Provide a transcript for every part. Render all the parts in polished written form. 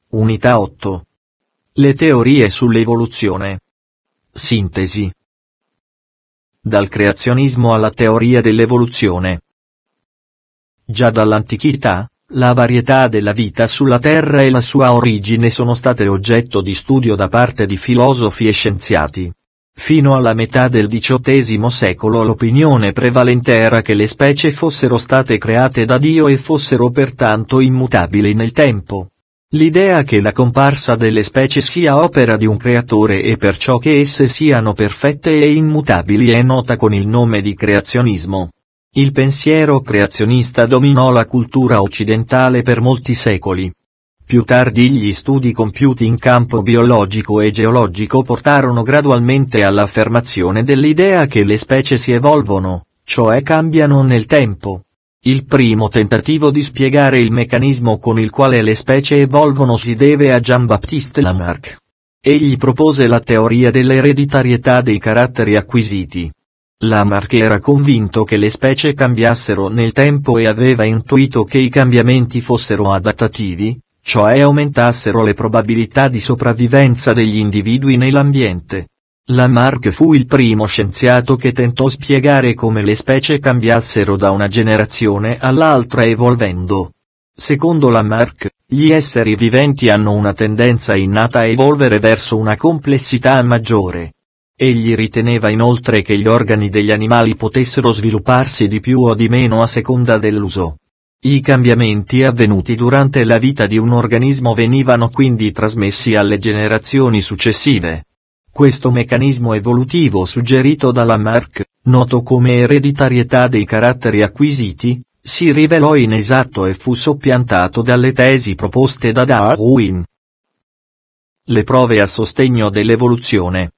Unità 8. Le teorie sull'evoluzione. Sintesi. Dal creazionismo alla teoria dell'evoluzione. Già dall'antichità, la varietà della vita sulla Terra e la sua origine sono state oggetto di studio da parte di filosofi e scienziati. Fino alla metà del XVIII secolo l'opinione prevalente era che le specie fossero state create da Dio e fossero pertanto immutabili nel tempo. L'idea che la comparsa delle specie sia opera di un creatore e perciò che esse siano perfette e immutabili è nota con il nome di creazionismo. Il pensiero creazionista dominò la cultura occidentale per molti secoli. Più tardi gli studi compiuti in campo biologico e geologico portarono gradualmente all'affermazione dell'idea che le specie si evolvono, cioè cambiano nel tempo. Il primo tentativo di spiegare il meccanismo con il quale le specie evolvono si deve a Jean-Baptiste Lamarck. Egli propose la teoria dell'ereditarietà dei caratteri acquisiti. Lamarck era convinto che le specie cambiassero nel tempo e aveva intuito che i cambiamenti fossero adattativi, cioè aumentassero le probabilità di sopravvivenza degli individui nell'ambiente. Lamarck fu il primo scienziato che tentò spiegare come le specie cambiassero da una generazione all'altra evolvendo. Secondo Lamarck, gli esseri viventi hanno una tendenza innata a evolvere verso una complessità maggiore. Egli riteneva inoltre che gli organi degli animali potessero svilupparsi di più o di meno a seconda dell'uso. I cambiamenti avvenuti durante la vita di un organismo venivano quindi trasmessi alle generazioni successive. Questo meccanismo evolutivo suggerito da Lamarck, noto come ereditarietà dei caratteri acquisiti, si rivelò inesatto e fu soppiantato dalle tesi proposte da Darwin. Le prove a sostegno dell'evoluzione.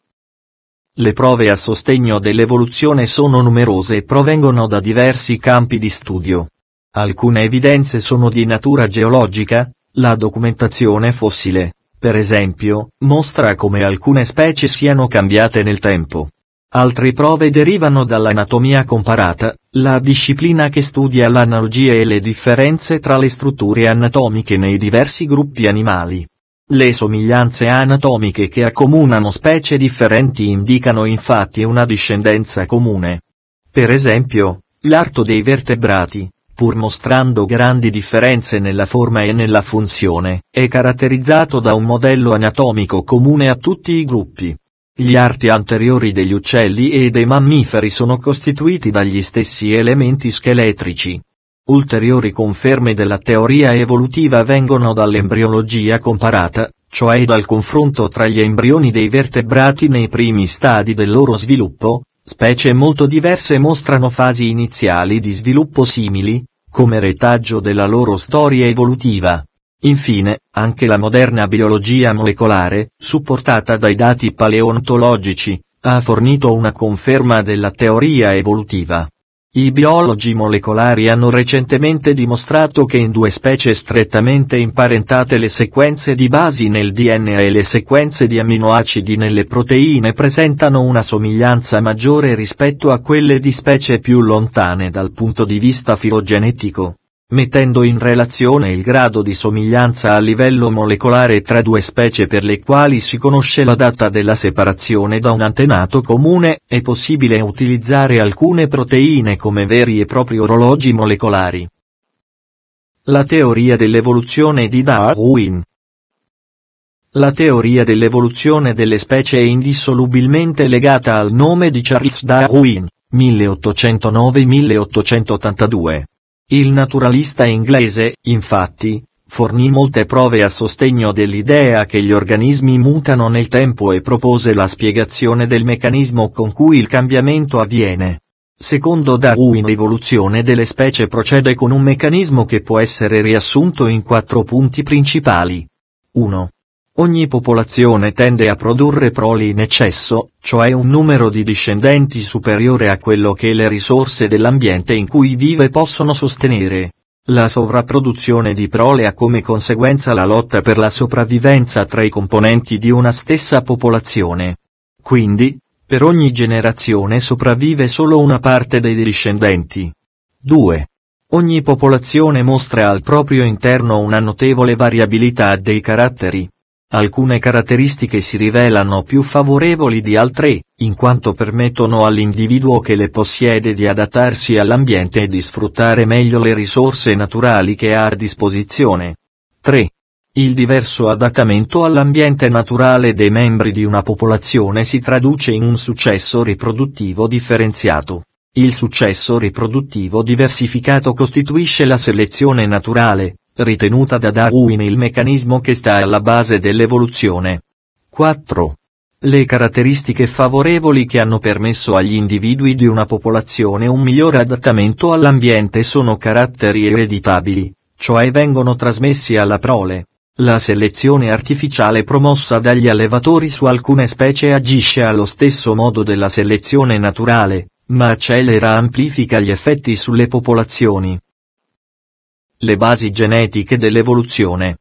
Le prove a sostegno dell'evoluzione sono numerose e provengono da diversi campi di studio. Alcune evidenze sono di natura geologica, la documentazione fossile, per esempio, mostra come alcune specie siano cambiate nel tempo. Altre prove derivano dall'anatomia comparata, la disciplina che studia l'analogie e le differenze tra le strutture anatomiche nei diversi gruppi animali. Le somiglianze anatomiche che accomunano specie differenti indicano infatti una discendenza comune. Per esempio, l'arto dei vertebrati, pur mostrando grandi differenze nella forma e nella funzione, è caratterizzato da un modello anatomico comune a tutti i gruppi. Gli arti anteriori degli uccelli e dei mammiferi sono costituiti dagli stessi elementi scheletrici. Ulteriori conferme della teoria evolutiva vengono dall'embriologia comparata, cioè dal confronto tra gli embrioni dei vertebrati nei primi stadi del loro sviluppo. Specie molto diverse mostrano fasi iniziali di sviluppo simili, come retaggio della loro storia evolutiva. Infine, anche la moderna biologia molecolare, supportata dai dati paleontologici, ha fornito una conferma della teoria evolutiva. I biologi molecolari hanno recentemente dimostrato che in due specie strettamente imparentate le sequenze di basi nel DNA e le sequenze di amminoacidi nelle proteine presentano una somiglianza maggiore rispetto a quelle di specie più lontane dal punto di vista filogenetico, mettendo in relazione il grado di somiglianza a livello molecolare tra due specie per le quali si conosce la data della separazione da un antenato comune. È possibile utilizzare alcune proteine come veri e propri orologi molecolari. La teoria dell'evoluzione di Darwin. La teoria dell'evoluzione delle specie è indissolubilmente legata al nome di Charles Darwin, 1809-1882. Il naturalista inglese, infatti, fornì molte prove a sostegno dell'idea che gli organismi mutano nel tempo e propose la spiegazione del meccanismo con cui il cambiamento avviene. Secondo Darwin l'evoluzione delle specie procede con un meccanismo che può essere riassunto in 4 punti principali. 1. Ogni popolazione tende a produrre prole in eccesso, cioè un numero di discendenti superiore a quello che le risorse dell'ambiente in cui vive possono sostenere. La sovrapproduzione di prole ha come conseguenza la lotta per la sopravvivenza tra i componenti di una stessa popolazione. Quindi, per ogni generazione sopravvive solo una parte dei discendenti. 2. Ogni popolazione mostra al proprio interno una notevole variabilità dei caratteri. Alcune caratteristiche si rivelano più favorevoli di altre, in quanto permettono all'individuo che le possiede di adattarsi all'ambiente e di sfruttare meglio le risorse naturali che ha a disposizione. 3. Il diverso adattamento all'ambiente naturale dei membri di una popolazione si traduce in un successo riproduttivo differenziato. Il successo riproduttivo diversificato costituisce la selezione naturale, ritenuta da Darwin il meccanismo che sta alla base dell'evoluzione. 4. Le caratteristiche favorevoli che hanno permesso agli individui di una popolazione un migliore adattamento all'ambiente sono caratteri ereditabili, cioè vengono trasmessi alla prole. La selezione artificiale promossa dagli allevatori su alcune specie agisce allo stesso modo della selezione naturale, ma accelera e amplifica gli effetti sulle popolazioni. Le basi genetiche dell'evoluzione.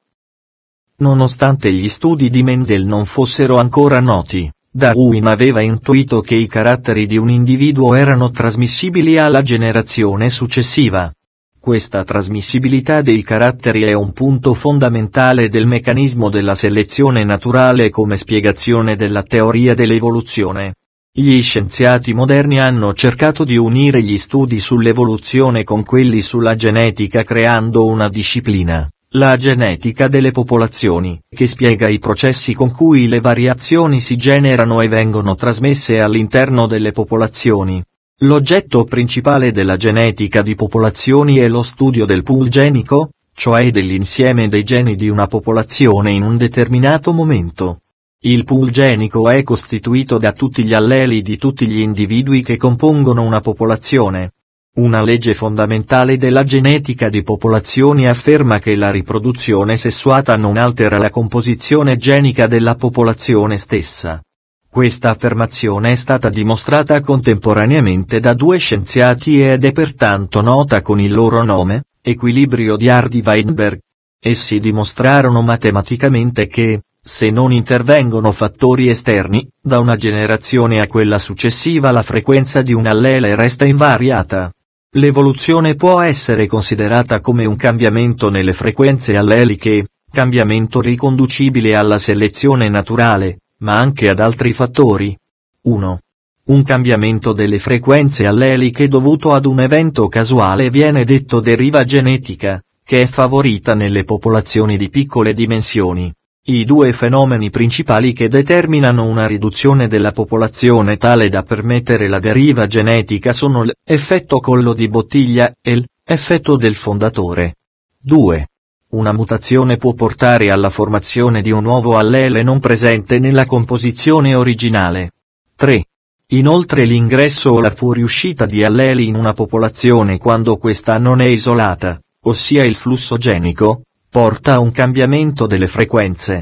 Nonostante gli studi di Mendel non fossero ancora noti, Darwin aveva intuito che i caratteri di un individuo erano trasmissibili alla generazione successiva. Questa trasmissibilità dei caratteri è un punto fondamentale del meccanismo della selezione naturale come spiegazione della teoria dell'evoluzione. Gli scienziati moderni hanno cercato di unire gli studi sull'evoluzione con quelli sulla genetica creando una disciplina, la genetica delle popolazioni, che spiega i processi con cui le variazioni si generano e vengono trasmesse all'interno delle popolazioni. L'oggetto principale della genetica di popolazioni è lo studio del pool genico, cioè dell'insieme dei geni di una popolazione in un determinato momento. Il pool genico è costituito da tutti gli alleli di tutti gli individui che compongono una popolazione. Una legge fondamentale della genetica di popolazioni afferma che la riproduzione sessuata non altera la composizione genica della popolazione stessa. Questa affermazione è stata dimostrata contemporaneamente da due scienziati ed è pertanto nota con il loro nome, equilibrio di Hardy-Weinberg. Essi dimostrarono matematicamente che, se non intervengono fattori esterni, da una generazione a quella successiva la frequenza di un allele resta invariata. L'evoluzione può essere considerata come un cambiamento nelle frequenze alleliche, cambiamento riconducibile alla selezione naturale, ma anche ad altri fattori. 1. Un cambiamento delle frequenze alleliche dovuto ad un evento casuale viene detto deriva genetica, che è favorita nelle popolazioni di piccole dimensioni. I due fenomeni principali che determinano una riduzione della popolazione tale da permettere la deriva genetica sono l'effetto collo di bottiglia e l'effetto del fondatore. 2. Una mutazione può portare alla formazione di un nuovo allele non presente nella composizione originale. 3. Inoltre l'ingresso o la fuoriuscita di alleli in una popolazione quando questa non è isolata, ossia il flusso genico, porta a un cambiamento delle frequenze.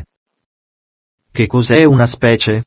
Che cos'è una specie?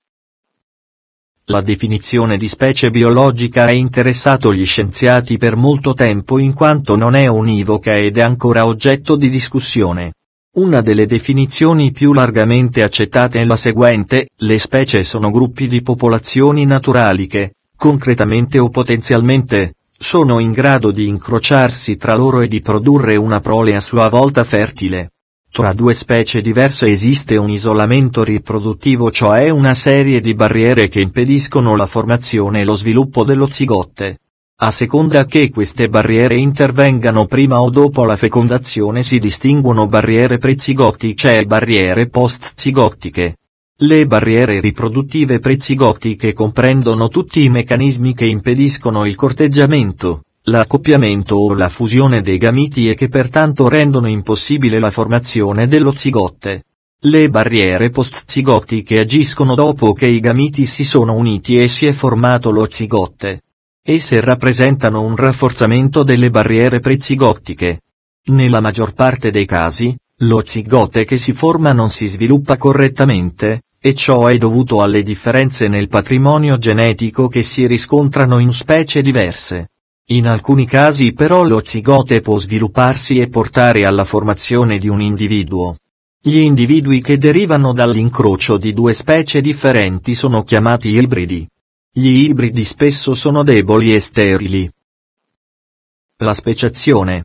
La definizione di specie biologica ha interessato gli scienziati per molto tempo in quanto non è univoca ed è ancora oggetto di discussione. Una delle definizioni più largamente accettate è la seguente: le specie sono gruppi di popolazioni naturali che, concretamente o potenzialmente, sono in grado di incrociarsi tra loro e di produrre una prole a sua volta fertile. Tra due specie diverse esiste un isolamento riproduttivo, cioè una serie di barriere che impediscono la formazione e lo sviluppo dello zigote. A seconda che queste barriere intervengano prima o dopo la fecondazione si distinguono barriere prezigotiche e barriere post-zigotiche. Le barriere riproduttive prezigotiche comprendono tutti i meccanismi che impediscono il corteggiamento, l'accoppiamento o la fusione dei gamiti e che pertanto rendono impossibile la formazione dello zigote. Le barriere post-zigotiche agiscono dopo che i gamiti si sono uniti e si è formato lo zigote. Esse rappresentano un rafforzamento delle barriere prezigotiche. Nella maggior parte dei casi, lo zigote che si forma non si sviluppa correttamente, e ciò è dovuto alle differenze nel patrimonio genetico che si riscontrano in specie diverse. In alcuni casi però lo zigote può svilupparsi e portare alla formazione di un individuo. Gli individui che derivano dall'incrocio di due specie differenti sono chiamati ibridi. Gli ibridi spesso sono deboli e sterili. La speciazione.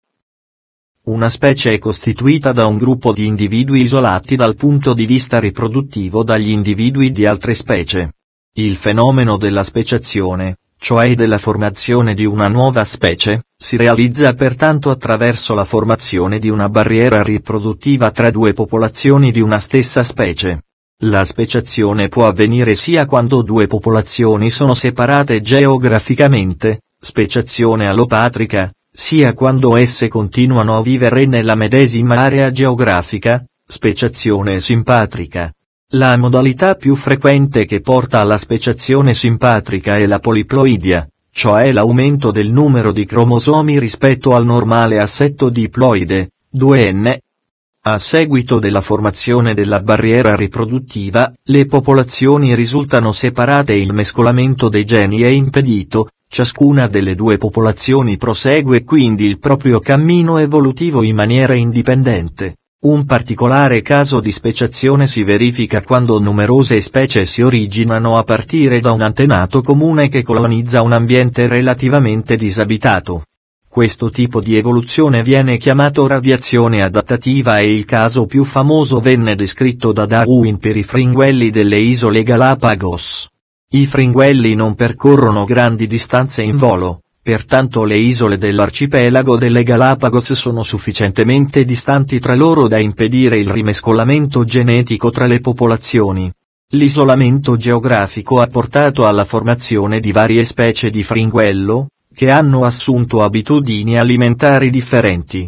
Una specie è costituita da un gruppo di individui isolati dal punto di vista riproduttivo dagli individui di altre specie. Il fenomeno della speciazione, cioè della formazione di una nuova specie, si realizza pertanto attraverso la formazione di una barriera riproduttiva tra due popolazioni di una stessa specie. La speciazione può avvenire sia quando due popolazioni sono separate geograficamente, speciazione allopatrica, sia quando esse continuano a vivere nella medesima area geografica, speciazione simpatrica. La modalità più frequente che porta alla speciazione simpatrica è la poliploidia, cioè l'aumento del numero di cromosomi rispetto al normale assetto diploide, 2n. A seguito della formazione della barriera riproduttiva, le popolazioni risultano separate e il mescolamento dei geni è impedito, ciascuna delle due popolazioni prosegue quindi il proprio cammino evolutivo in maniera indipendente. Un particolare caso di speciazione si verifica quando numerose specie si originano a partire da un antenato comune che colonizza un ambiente relativamente disabitato. Questo tipo di evoluzione viene chiamato radiazione adattativa e il caso più famoso venne descritto da Darwin per i fringuelli delle isole Galapagos. I fringuelli non percorrono grandi distanze in volo. Pertanto le isole dell'arcipelago delle Galapagos sono sufficientemente distanti tra loro da impedire il rimescolamento genetico tra le popolazioni. L'isolamento geografico ha portato alla formazione di varie specie di fringuello, che hanno assunto abitudini alimentari differenti.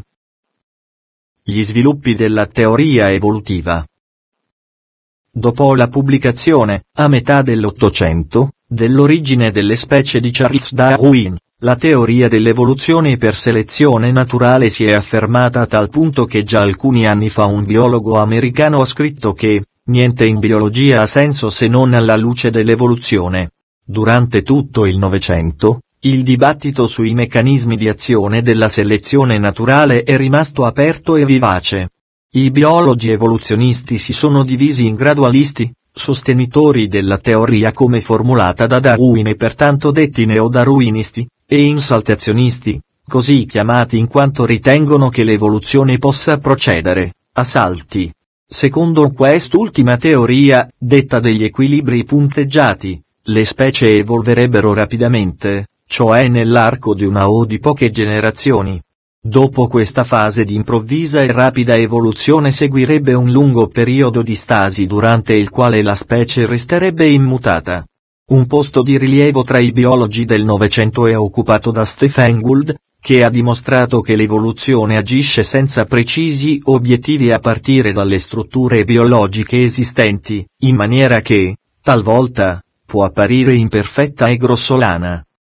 Gli sviluppi della teoria evolutiva. Dopo la pubblicazione, a metà dell'Ottocento, dell'origine delle specie di Charles Darwin, la teoria dell'evoluzione per selezione naturale si è affermata a tal punto che già alcuni anni fa un biologo americano ha scritto che niente in biologia ha senso se non alla luce dell'evoluzione. Durante tutto il Novecento, il dibattito sui meccanismi di azione della selezione naturale è rimasto aperto e vivace. I biologi evoluzionisti si sono divisi in gradualisti, sostenitori della teoria come formulata da Darwin e pertanto detti neodarwinisti, e insaltazionisti, così chiamati in quanto ritengono che l'evoluzione possa procedere, a salti. Secondo quest'ultima teoria, detta degli equilibri punteggiati, le specie evolverebbero rapidamente, cioè nell'arco di una o di poche generazioni. Dopo questa fase di improvvisa e rapida evoluzione seguirebbe un lungo periodo di stasi durante il quale la specie resterebbe immutata. Un posto di rilievo tra i biologi del Novecento è occupato da Stephen Gould, che ha dimostrato che l'evoluzione agisce senza precisi obiettivi a partire dalle strutture biologiche esistenti, in maniera che, talvolta, può apparire imperfetta e grossolana.